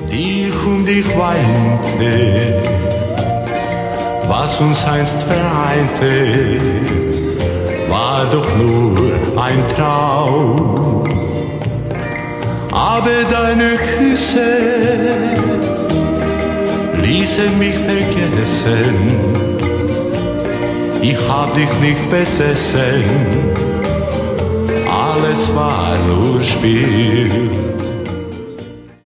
die ich um dich weinte, was uns einst vereinte, war doch nur ein Traum. Aber deine Küsse ließen mich vergessen, ich hab dich nicht besessen, alles war nur Spiel.